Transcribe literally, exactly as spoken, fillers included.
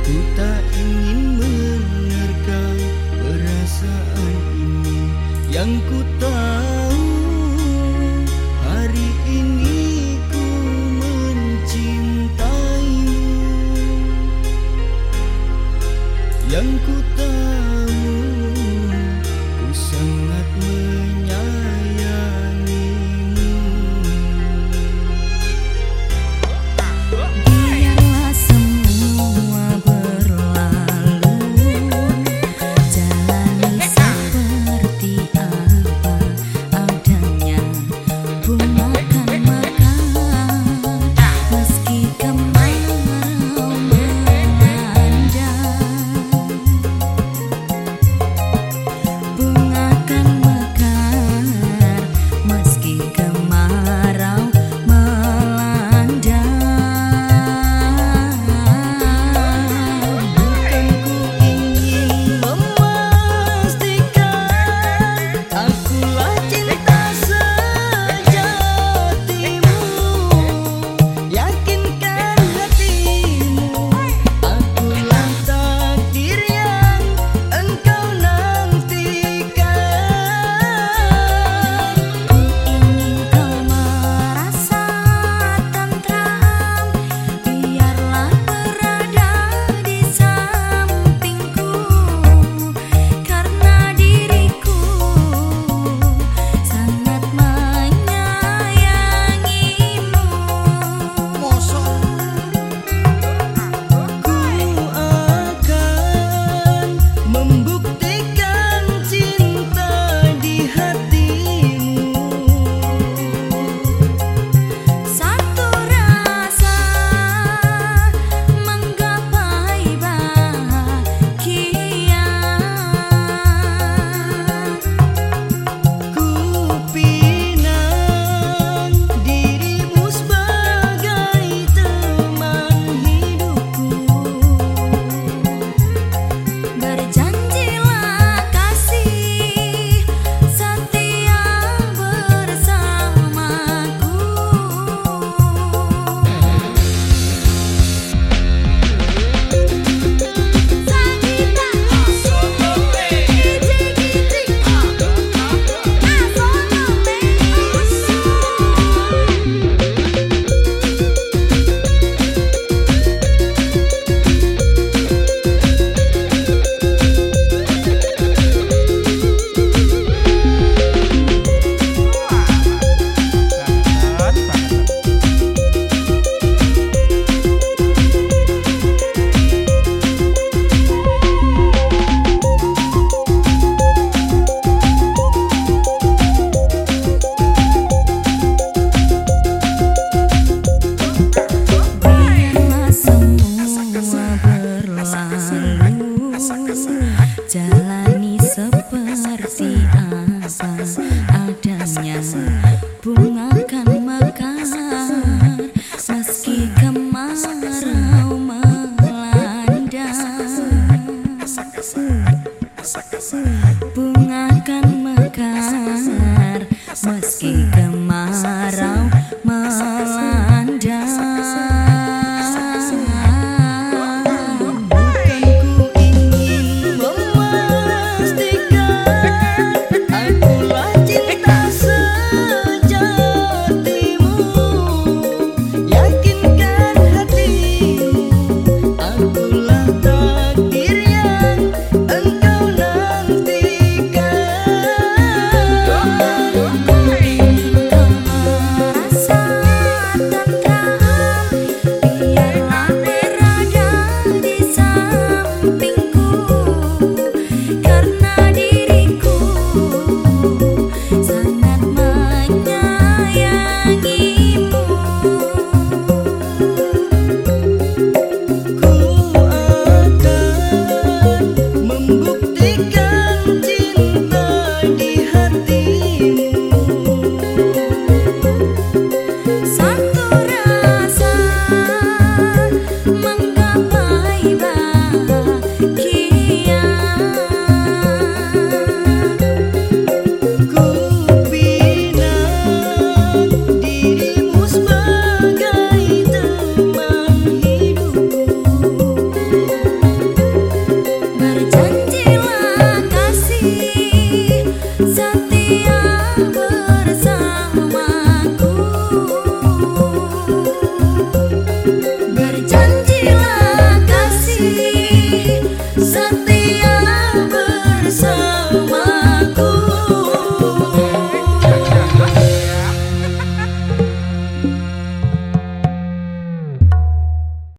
Ku tak ingin menerka perasaan ini. Yang ku tahu hari ini ku mencintaimu. Yang ku tahu ku sangat menyayangimu. Biarlah semua berlalu, jalani seperti apa adanya. Bunga kan mekar meski kemarau melanda. Bunga kan mekar meski kemarau melanda. Bukan ku ingin memastikan akulah cinta sejatimu. Yakinkan hatimu, akulah takdir yang engkau nantikan. Ku ingin kau merasa tentram, biarlah berada di sampingku, karena diriku sangat menyayangimu. Ku akan membuktikan cinta di hatimu. Satu rasa menggapai bahagia. Ku pinang dirimu sebagai teman hidupku. Berjanjilah kasih setia bersamaku. Sagita gijik-gijik asono Biarlah semua berlalu, jalani seperti apa adanya. Bunga kan mekar meski kemarau melanda. Bunga kan mekar meski kemarau melanda. Bukan ku ingin memastikan akulah cinta sejatimu. Yakinkan hatimu, akulah takdir yang engkau nantikan. Bila